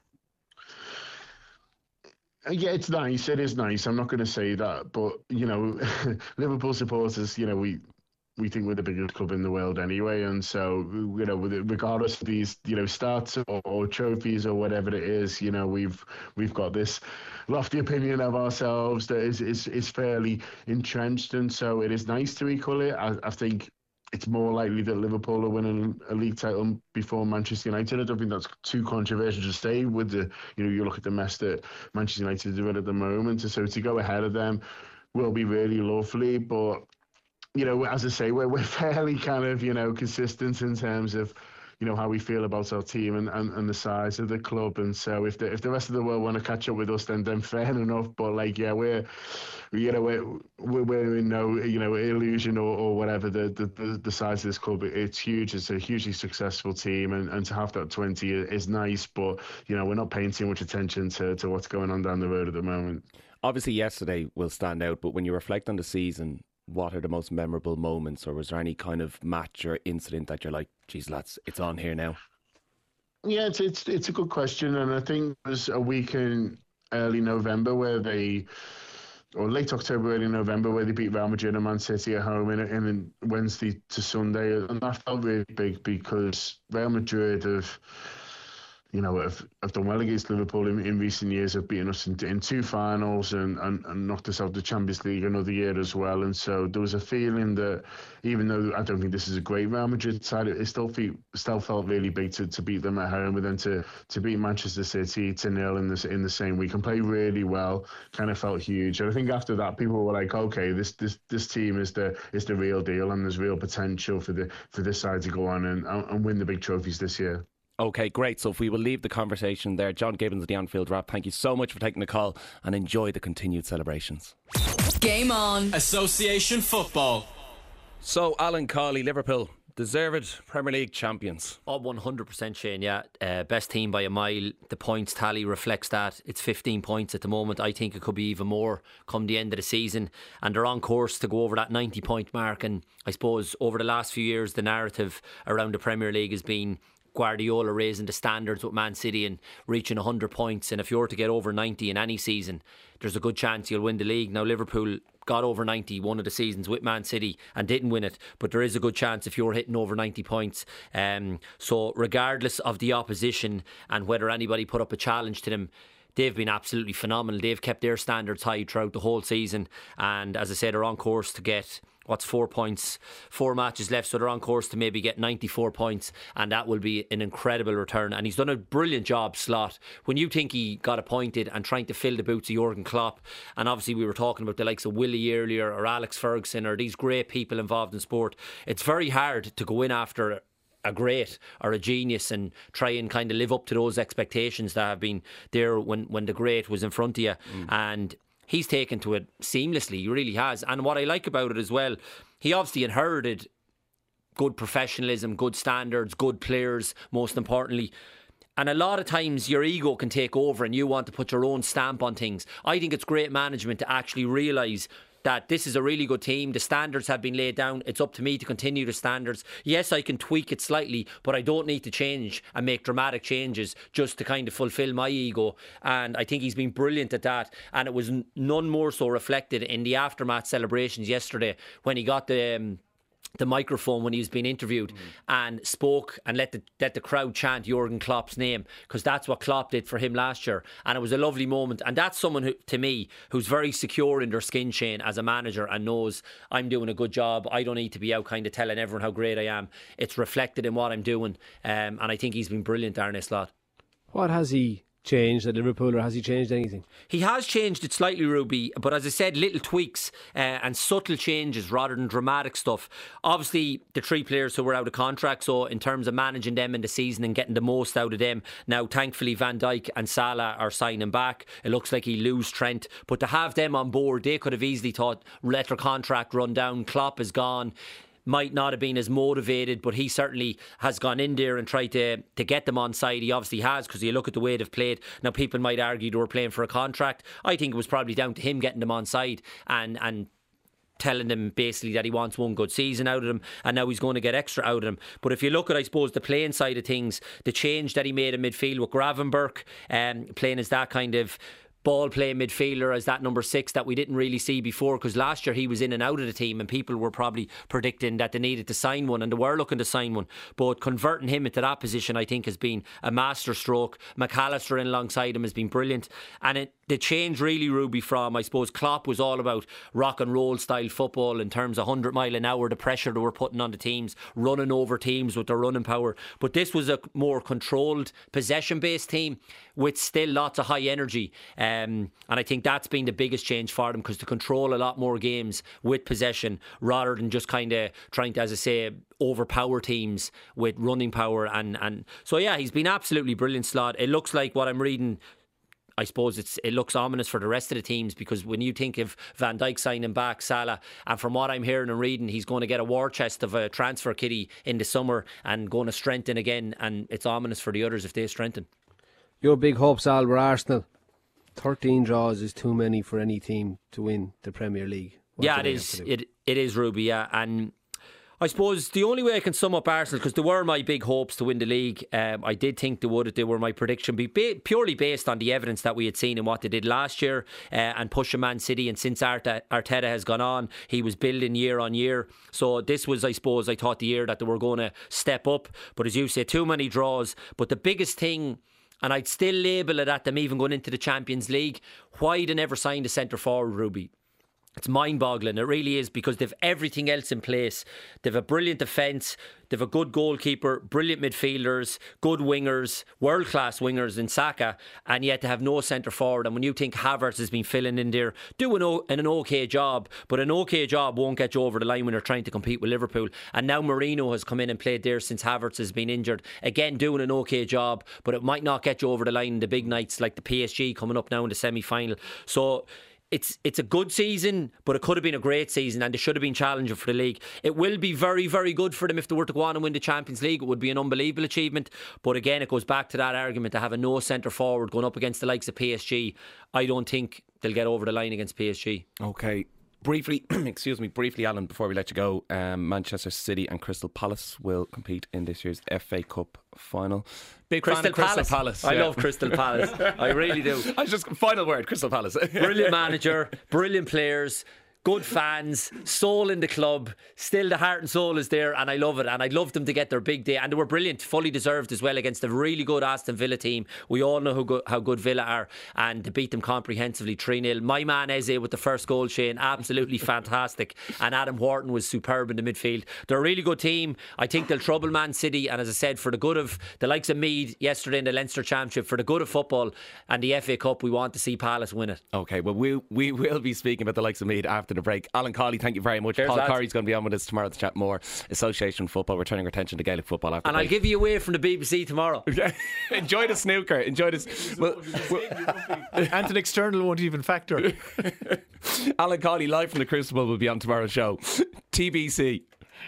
Yeah, it's nice. It is nice. I'm not going to say that, but you know, Liverpool supporters, you know, we we think we're the biggest club in the world anyway, and so you know, regardless of these, you know, stats or, or trophies or whatever it is, you know, we've we've got this lofty opinion of ourselves that is is, is fairly entrenched, and so it is nice to equal it. I, I think it's more likely that Liverpool are winning a league title before Manchester United. I don't think that's too controversial to say with the, you know, you look at the mess that Manchester United are doing at the moment. So to go ahead of them will be really lovely. But, you know, as I say, we're, we're fairly kind of, you know, consistent in terms of, you know, how we feel about our team and, and, and the size of the club. And so if the if the rest of the world want to catch up with us, then then fair enough. But like, yeah, we're, you know, we're we're, we're in no, you know, illusion or, or whatever. The, the the size of this club, it's huge. It's a hugely successful team, and, and to have that twenty is nice. But you know, we're not paying too much attention to to what's going on down the road at the moment. Obviously, yesterday will stand out, but when you reflect on the season, what are the most memorable moments, or was there any kind of match or incident that you're like, geez, lads, it's on here now? Yeah, it's it's it's a good question, and I think it was a week in early November where they, or late October, early November, where they beat Real Madrid and Man City at home in, in Wednesday to Sunday, and that felt really big because Real Madrid have, you know, have, have done well against Liverpool in, in recent years, have beaten us in, in two finals and, and, and knocked us out of the Champions League another year as well. And so there was a feeling that even though I don't think this is a great Real Madrid side, it still, fe- still felt really big to, to beat them at home, and then to, to beat Manchester City to nil in, this, in the same week and play really well kind of felt huge. And I think after that, people were like, okay, this this this team is the is the real deal, and there's real potential for the for this side to go on and, and win the big trophies this year. Okay, great. So if we will leave the conversation there. John Gibbons of the Anfield Wrap, thank you so much for taking the call, and enjoy the continued celebrations. Game on. Association football. So, Alan Cawley, Liverpool, deserved Premier League champions. Oh, one hundred percent, Shane, yeah. Uh, best team by a mile. The points tally reflects that. It's fifteen points at the moment. I think it could be even more come the end of the season. And they're on course to go over that ninety point mark. And I suppose over the last few years, the narrative around the Premier League has been Guardiola raising the standards with Man City and reaching one hundred points, and if you were to get over ninety in any season, there's a good chance you'll win the league. Now Liverpool got over ninety one of the seasons with Man City and didn't win it, but there is a good chance if you're hitting over ninety points. Um, so regardless of the opposition and whether anybody put up a challenge to them, they've been absolutely phenomenal. They've kept their standards high throughout the whole season, and as I said, they're on course to get what's four points, four matches left, so they're on course to maybe get ninety-four points, and that will be an incredible return. And he's done a brilliant job, Slot. When you think he got appointed and trying to fill the boots of Jurgen Klopp, and obviously we were talking about the likes of Willie earlier or Alex Ferguson or these great people involved in sport, it's very hard to go in after a great or a genius and try and kind of live up to those expectations that have been there when, when the great was in front of you. Mm. And he's taken to it seamlessly, he really has. And what I like about it as well, he obviously inherited good professionalism, good standards, good players, most importantly. And a lot of times your ego can take over and you want to put your own stamp on things. I think it's great management to actually realise that this is a really good team. The standards have been laid down. It's up to me to continue the standards. Yes, I can tweak it slightly, but I don't need to change and make dramatic changes just to kind of fulfill my ego. And I think he's been brilliant at that. And it was none more so reflected in the aftermath celebrations yesterday when he got the Um, the microphone when he was being interviewed mm. and spoke and let the let the crowd chant Jurgen Klopp's name, because that's what Klopp did for him last year, and it was a lovely moment. And that's someone who, to me, who's very secure in their skin, Shane, as a manager, and knows I'm doing a good job. I don't need to be out kind of telling everyone how great I am. It's reflected in what I'm doing, um, and I think he's been brilliant, Arne Slot. What has he changed at Liverpool, or has he changed anything? He has changed it slightly, Ruby, but as I said, little tweaks uh, and subtle changes rather than dramatic stuff. Obviously the three players who were out of contract, so in terms of managing them in the season and getting the most out of them, now thankfully Van Dijk and Salah are signing back. It looks like he'll lose Trent, but to have them on board, they could have easily thought let their contract run down. Klopp is gone, might not have been as motivated, but he certainly has gone in there and tried to to get them on side. He obviously has, because you look at the way they've played. Now people might argue they were playing for a contract. I think it was probably down to him getting them on side and and telling them basically that he wants one good season out of them, and now he's going to get extra out of them. But if you look at, I suppose, the playing side of things, the change that he made in midfield with Gravenberch um, playing as that kind of ball playing midfielder, as that number six that we didn't really see before, because last year he was in and out of the team and people were probably predicting that they needed to sign one, and they were looking to sign one, but converting him into that position I think has been a master stroke. McAllister in alongside him has been brilliant, and it, the change really, Ruby, from I suppose Klopp was all about rock and roll style football in terms of one hundred mile an hour, the pressure they were putting on the teams, running over teams with their running power, but this was a more controlled possession based team with still lots of high energy. Um, and I think that's been the biggest change for them, because to control a lot more games with possession rather than just kind of trying to, as I say, overpower teams with running power. And, and so, yeah, he's been absolutely brilliant, Slot. It looks like what I'm reading, I suppose it's it looks ominous for the rest of the teams, because when you think of Van Dijk signing back Salah, and from what I'm hearing and reading, he's going to get a war chest of a transfer kitty in the summer and going to strengthen again, and it's ominous for the others if they strengthen. Your big hopes, Al, were Arsenal. thirteen draws is too many for any team to win the Premier League. What yeah, it is. It it is, Ruby. Yeah, and I suppose the only way I can sum up Arsenal, because they were my big hopes to win the league. Um, I did think they would. They were my prediction, be ba- purely based on the evidence that we had seen and what they did last year, uh, and pushing Man City. And since Arteta, Arteta has gone on, he was building year on year. So this was, I suppose, I thought the year that they were going to step up. But as you say, too many draws. But the biggest thing, and I'd still label it at them even going into the Champions League, why they never signed a centre forward, Ruby. It's mind-boggling, it really is, because they've everything else in place. They've a brilliant defence, they've a good goalkeeper, brilliant midfielders, good wingers, world-class wingers in Saka, and yet they have no centre forward. And when you think Havertz has been filling in there, doing o- an okay job, but an okay job won't get you over the line when you're trying to compete with Liverpool. And now Mourinho has come in and played there since Havertz has been injured, again doing an okay job, but it might not get you over the line in the big nights like the P S G coming up now in the semi-final. So It's it's a good season, but it could have been a great season, and they should have been challenging for the league. It will be very, very good for them if they were to go on and win the Champions League. It would be an unbelievable achievement. But again, it goes back to that argument to have a no centre forward going up against the likes of P S G. I don't think they'll get over the line against P S G. Okay. Briefly, excuse me, briefly, Alan, before we let you go, um, Manchester City and Crystal Palace will compete in this year's F A Cup final. Big Crystal, fan of Crystal Palace. Palace. I yeah. love Crystal Palace. I really do. I just final word, Crystal Palace. Brilliant manager, brilliant players, good fans, soul in the club. Still the heart and soul is there, and I love it, and I'd love them to get their big day, and they were brilliant, fully deserved as well against a really good Aston Villa team. We all know how good, how good Villa are, and to beat them comprehensively three nil. My man Eze with the first goal, Shane, absolutely fantastic, and Adam Wharton was superb in the midfield. They're a really good team. I think they'll trouble Man City, and as I said, for the good of the likes of Meath yesterday in the Leinster Championship, for the good of football and the F A Cup, we want to see Palace win it. Okay, well we, we will be speaking about the likes of Meath after the break. Alan Cawley, thank you very much. Cheers, Paul lads. Corey's going to be on with us tomorrow to chat more Association football. We're turning our attention to Gaelic football after And break. I'll give you away from the B B C tomorrow. Enjoy the snooker. Enjoy this. Well, well, And an external won't even factor. Alan Cawley live from the Crucible will be on tomorrow's show. T B C.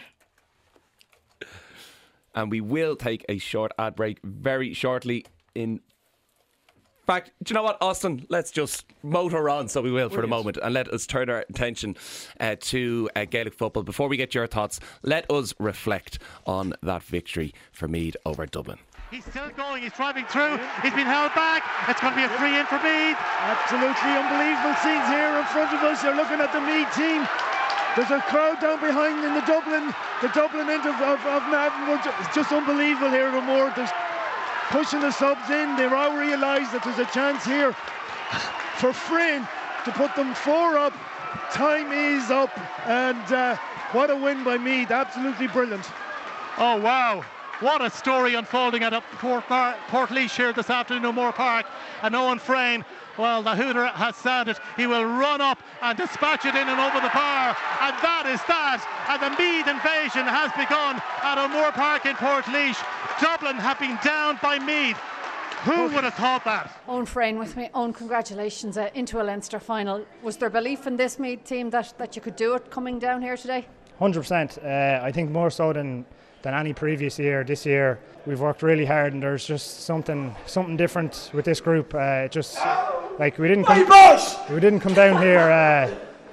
And we will take a short ad break very shortly. In fact, do you know what, Austin? Let's just motor on, so we will, for the moment, and let us turn our attention uh, to uh, Gaelic football. Before we get your thoughts, let us reflect on that victory for Meath over Dublin. He's still going, he's driving through, he's been held back, it's going to be a free in for Meath. Absolutely unbelievable scenes here in front of us. You're looking at the Meath team. There's a crowd down behind in the Dublin, the Dublin end of, of, of Navan. It's just unbelievable here in Moore. There's pushing the subs in. They all realise that there's a chance here for Fryn to put them four up. Time is up, and uh, what a win by Meath. Absolutely brilliant. Oh wow, what a story unfolding at Port, Bar- Portlaoise here this afternoon in O'Moore Park. And Owen Fryn, well, the hooter has sounded. He will run up and dispatch it in and over the bar, and that is that. And the Meath invasion has begun at O'Moore Park in Portlaoise. Dublin have been down by Meath. Who would have thought that? Owen Fryn with me. Owen, congratulations uh, into a Leinster final. Was there belief in this Meath team that, that you could do it coming down here today? one hundred percent. Uh, I think more so than than any previous year. This year we've worked really hard, and there's just something something different with this group. Uh, just like we didn't come, we didn't come down here uh,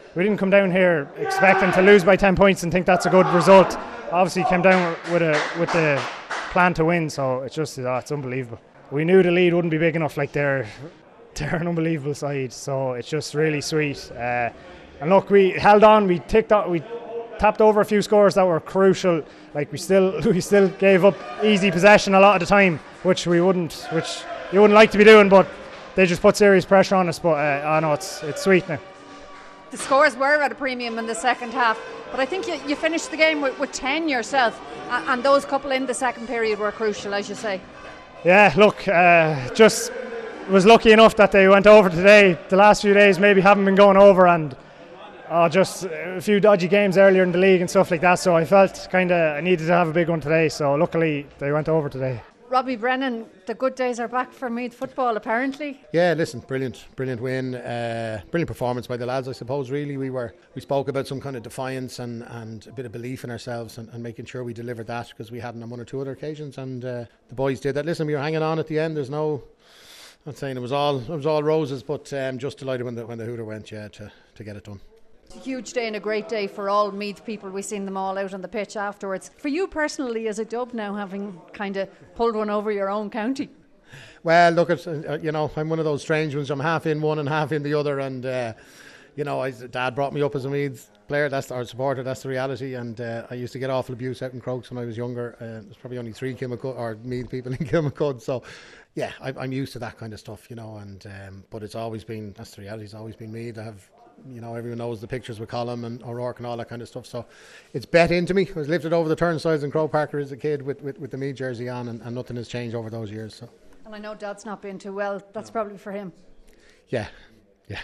we didn't come down here expecting to lose by ten points and think that's a good result. Obviously came down with a with the plan to win, so it's just oh, it's unbelievable. We knew the lead wouldn't be big enough, like they're they're an unbelievable side, so it's just really sweet. Uh, and look, we held on, we ticked on, we tapped over a few scores that were crucial. Like we still we still gave up easy possession a lot of the time, which we wouldn't, which you wouldn't like to be doing, but they just put serious pressure on us. But uh, I know it's it's sweet now. The scores were at a premium in the second half, but I think you, you finished the game with, with ten yourself, and, and those couple in the second period were crucial, as you say. Yeah, look, uh, just was lucky enough that they went over today. The last few days maybe haven't been going over, and uh, just a few dodgy games earlier in the league and stuff like that, so I felt kind of I needed to have a big one today, so luckily they went over today. Robbie Brennan, the good days are back for Meath football apparently. Yeah, listen, brilliant, brilliant win, uh, brilliant performance by the lads. I suppose really we were we spoke about some kind of defiance and, and a bit of belief in ourselves and, and making sure we delivered that, because we hadn't on one or two other occasions, and uh, the boys did that. Listen, we were hanging on at the end. There's no, I'm not saying it was all it was all roses, but um, just delighted when the when the hooter went, yeah, to to get it done. It's a huge day and a great day for all Meath people. We've seen them all out on the pitch afterwards. For you personally, as a Dub now, having kind of pulled one over your own county? Well, look, at uh, you know, I'm one of those strange ones. I'm half in one and half in the other, and uh, you know, I, Dad brought me up as a Meath player, that's our supporter, that's the reality. And uh, I used to get awful abuse out in Crokes when I was younger. Uh, there's probably only three Kilmacud or Meath people in Kilmacud, so yeah, I, I'm used to that kind of stuff, you know. And um, but it's always been, that's the reality. It's always been Meath. I have. You know, everyone knows the pictures with Colm and O'Rourke and all that kind of stuff. So it's bet into me. I was lifted over the turnstiles in Croke Park as a kid with, with, with the Meath jersey on, and, and nothing has changed over those years. So. And I know Dad's not been too well. That's no. probably for him. Yeah, yeah.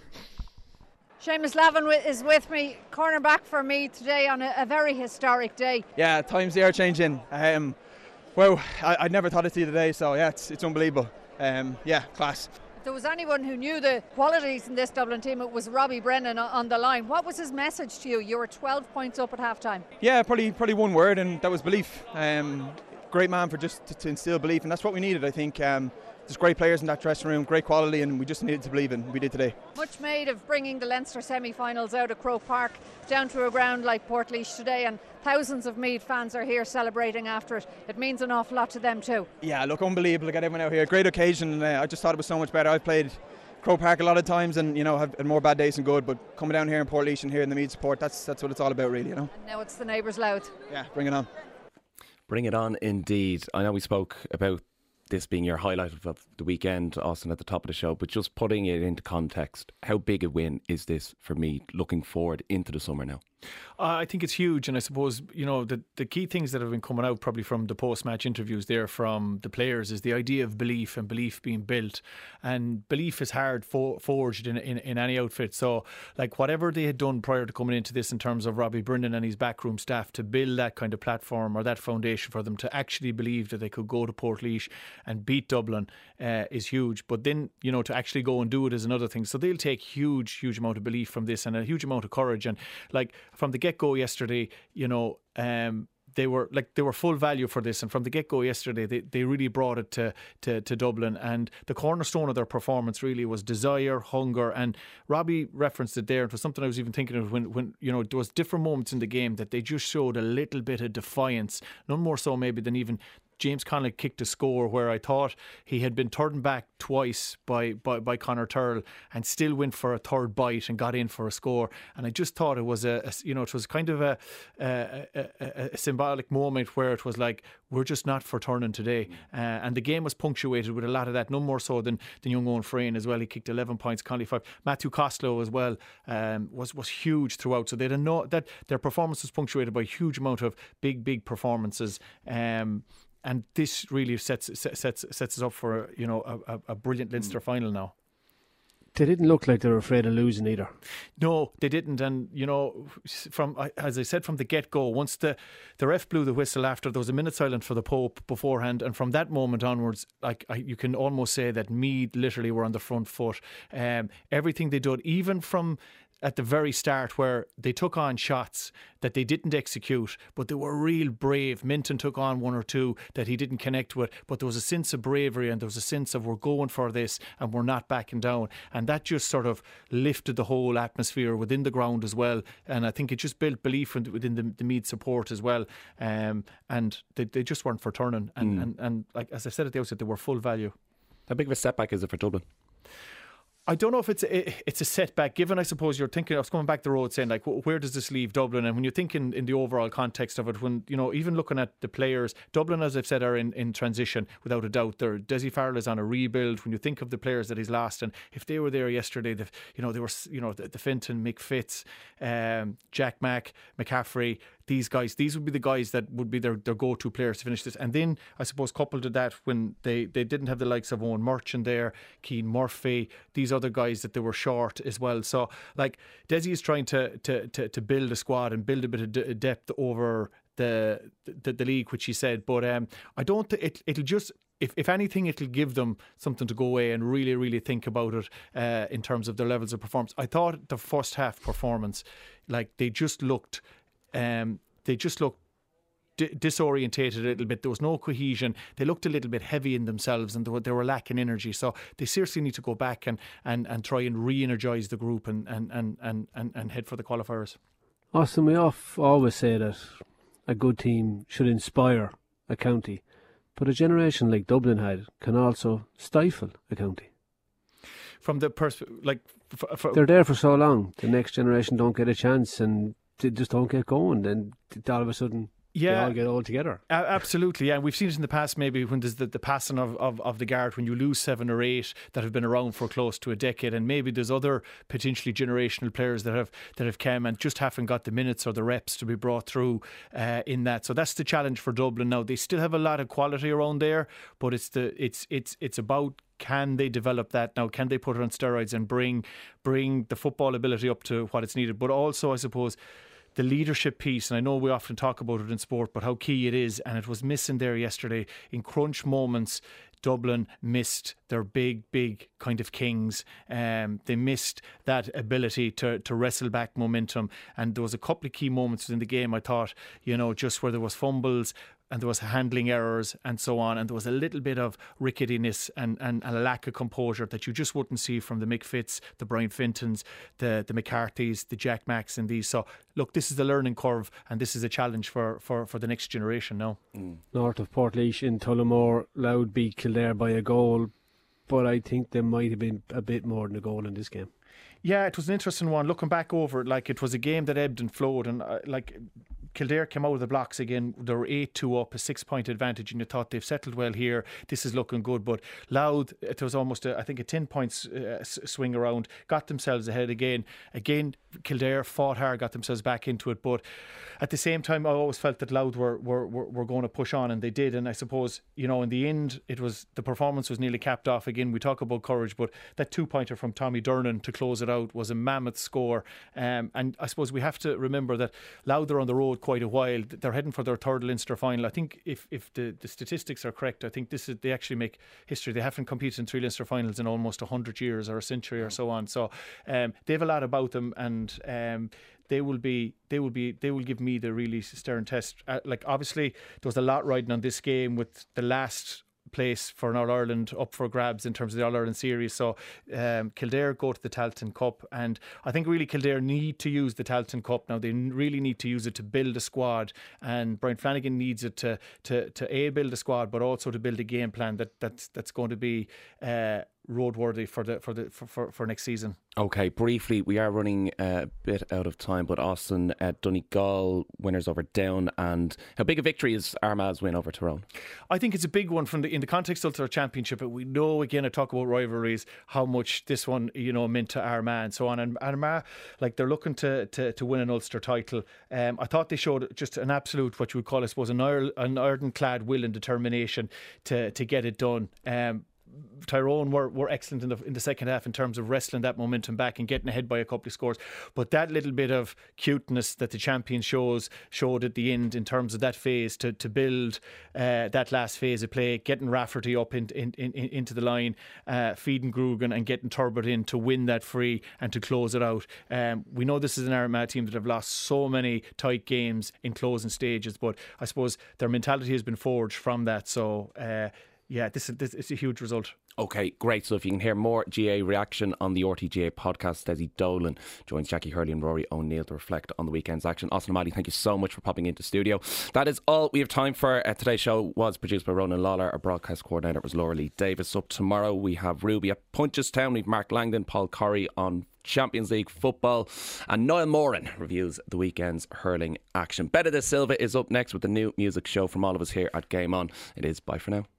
Seamus Lavin is with me, cornerback for Meath today on a, a very historic day. Yeah, times they are changing. Um, well, I, I never thought I'd see the day, so yeah, it's, it's unbelievable. Um, yeah, class. If there was anyone who knew the qualities in this Dublin team, it was Robbie Brennan on the line. What was his message to you? You were twelve points up at half time. Yeah, probably probably one word, and that was belief. Um, great man for just to, to instill belief, and that's what we needed, I think. Um, there's great players in that dressing room, great quality, and we just needed to believe in. We did today. Much made of bringing the Leinster semi-finals out of Croke Park down to a ground like Portlaoise today, and thousands of Meath fans are here celebrating after it. It means an awful lot to them too. Yeah, look, unbelievable to get everyone out here. Great occasion, and uh, I just thought it was so much better. I've played Croke Park a lot of times, and you know, have had more bad days than good, but coming down here in Portlaoise and here in the Meath support, that's that's what it's all about, really, you know. And now it's the neighbours loud. Yeah, bring it on. Bring it on, indeed. I know we spoke about this being your highlight of the weekend, Austin, at the top of the show, but just putting it into context, how big a win is this for me looking forward into the summer now? Uh, I think it's huge, and I suppose, you know, the, the key things that have been coming out probably from the post-match interviews there from the players is the idea of belief and belief being built, and belief is hard for, forged in, in, in any outfit. So like whatever they had done prior to coming into this in terms of Robbie Brennan and his backroom staff to build that kind of platform or that foundation for them to actually believe that they could go to Portlaoise and beat Dublin uh, is huge. But then, you know, to actually go and do it is another thing. So they'll take huge, huge amount of belief from this and a huge amount of courage. And like from the get-go yesterday, you know, um, they were like they were full value for this, and from the get-go yesterday they, they really brought it to, to, to Dublin, and the cornerstone of their performance really was desire, hunger, and Robbie referenced it there. It was something I was even thinking of when, when you know, there was different moments in the game that they just showed a little bit of defiance, none more so maybe than even James Connolly kicked a score where I thought he had been turned back twice by, by, by Conor Turrell and still went for a third bite and got in for a score. And I just thought it was a, a you know, it was kind of a, a, a, a symbolic moment where it was like, we're just not for turning today. Uh, and the game was punctuated with a lot of that, no more so than, than young Owen Frayne as well. He kicked eleven points, Connolly five. Matthew Costello as well um, was, was huge throughout. So they didn't know that their performance was punctuated by a huge amount of big, big performances. Um, And this really sets sets sets us up for, you know, a, a brilliant Leinster final now. They didn't look like they were afraid of losing either. No, they didn't. And, you know, from as I said from the get-go, once the, the ref blew the whistle after, there was a minute silent for the Pope beforehand. And from that moment onwards, like I, you can almost say that Meath literally were on the front foot. Um, everything they did, even from at the very start where they took on shots that they didn't execute, but they were real brave. Minton took on one or two that he didn't connect with, but there was a sense of bravery and there was a sense of we're going for this and we're not backing down. And that just sort of lifted the whole atmosphere within the ground as well. And I think it just built belief within the, the Meath support as well. Um, and they, they just weren't for turning. And, mm. and, and like as I said at the outset, they were full value. How big of a setback is it for Dublin? I don't know if it's a, it's a setback, given I suppose you're thinking, I was coming back the road saying like, where does this leave Dublin? And when you think in, in the overall context of it, when, you know, even looking at the players, Dublin, as I've said, are in, in transition without a doubt. They're, Dessie Farrell is on a rebuild. When you think of the players that he's lost, and if they were there yesterday, the, you know, they were, you know, the, the Fenton, Mick Fitz, um, Jack Mack, McCaffrey, these guys, these would be the guys that would be their, their go-to players to finish this. And then I suppose coupled to that, when they, they didn't have the likes of Owen Merchant there, Keane Murphy, these other guys that they were short as well. So like Dessie is trying to to, to, to build a squad and build a bit of de- depth over the, the the league, which he said. But um, I don't think it, it'll just, if, if anything, it'll give them something to go away and really, really think about it uh, in terms of their levels of performance. I thought the first half performance, like they just looked Um, they just looked d- disorientated a little bit. There was no cohesion. They looked a little bit heavy in themselves and they were, they were lacking energy. So they seriously need to go back and, and, and try and re-energise the group and, and, and, and, and, and head for the qualifiers. Austin, we off always say that a good team should inspire a county, but a generation like Dublin had can also stifle a county. From the pers- like, f- f- they're there for so long. The next generation don't get a chance and they just don't get going, then all of a sudden yeah, they all get all together. Uh, absolutely, yeah. And we've seen it in the past, maybe when there's the, the passing of, of, of the guard, when you lose seven or eight that have been around for close to a decade, and maybe there's other potentially generational players that have that have come and just haven't got the minutes or the reps to be brought through uh, in that. So that's the challenge for Dublin now. They still have a lot of quality around there, but it's the it's it's it's about, can they develop that now? Can they put it on steroids and bring bring the football ability up to what it's needed? But also, I suppose, the leadership piece, and I know we often talk about it in sport, but how key it is, and it was missing there yesterday. In crunch moments, Dublin missed their big, big kind of kings. Um, they missed that ability to, to wrestle back momentum. And there was a couple of key moments in the game, I thought, you know, just where there was fumbles and there was handling errors and so on, and there was a little bit of ricketiness and, and, and a lack of composure that you just wouldn't see from the Mick Fitz, the Brian Fintons, the, the McCarthys, the Jack Macks and these. So look, this is the learning curve and this is a challenge for, for, for the next generation now. Mm. North of Portlaoise in Tullamore, Louth beat Kildare by a goal, but I think there might have been a bit more than a goal in this game. Yeah, it was an interesting one. Looking back over it, like it was a game that ebbed and flowed, and uh, like Kildare came out of the blocks again. They were eight two up, a six point advantage, and you thought they've settled well here. This is looking good. But Louth, it was almost, a, I think, a ten points uh, swing around, got themselves ahead again. Again, Kildare fought hard, got themselves back into it. But at the same time, I always felt that Louth were, were, were, were going to push on, and they did. And I suppose, you know, in the end, it was the performance was nearly capped off again. We talk about courage, but that two pointer from Tommy Durnan to close it out was a mammoth score. Um, and I suppose we have to remember that Louth are on the road quite a while. They're heading for their third Leinster final. I think if, if the, the statistics are correct, I think this is they actually make history. They haven't competed in three Leinster finals in almost one hundred years or a century or so on. So um, they have a lot about them, and um, they will be they will be they will give me the really stern test. Uh, like obviously there was a lot riding on this game with the last place for an All-Ireland up for grabs in terms of the All-Ireland series. So um, Kildare go to the Tailteann Cup, and I think really Kildare need to use the Tailteann Cup now. They really need to use it to build a squad, and Brian Flanagan needs it to to to a build a squad, but also to build a game plan that that's that's going to be uh, roadworthy for the for the for, for, for next season. Okay, briefly, we are running a bit out of time, but Austin, uh, Donegal winners over Down, and how big a victory is Armagh's win over Tyrone? I think it's a big one from the in the context of their championship. We know, again, I talk about rivalries, how much this one, you know, meant to Armagh and so on. And Armagh, like, they're looking to to, to win an Ulster title. Um, I thought they showed just an absolute, what you would call, I suppose, an, Ireland, an Ireland-clad will and determination to to get it done. Um, Tyrone were, were excellent in the in the second half in terms of wrestling that momentum back and getting ahead by a couple of scores. But that little bit of cuteness that the champion shows showed at the end in terms of that phase to to build uh, that last phase of play, getting Rafferty up in, in, in, into the line, uh, feeding Grugan and getting Turbot in to win that free and to close it out. Um, we know this is an Armagh team that have lost so many tight games in closing stages, but I suppose their mentality has been forged from that. So uh, yeah, this is this is a huge result. Okay, great. So if you can hear more G A reaction on the R T G A podcast, Desi Dolan joins Jackie Hurley and Rory O'Neill to reflect on the weekend's action. Austin O'Malley, thank you so much for popping into studio. That is all we have time for. Uh, today's show was produced by Ronan Lawler. Our broadcast coordinator was Laura Lee Davis. Up tomorrow we have Ruby at Punchestown. We've Mark Langdon, Paul Corrie on Champions League football, and Niall Moran reviews the weekend's hurling action. Betta da Silva is up next with the new music show from all of us here at Game On. It is bye for now.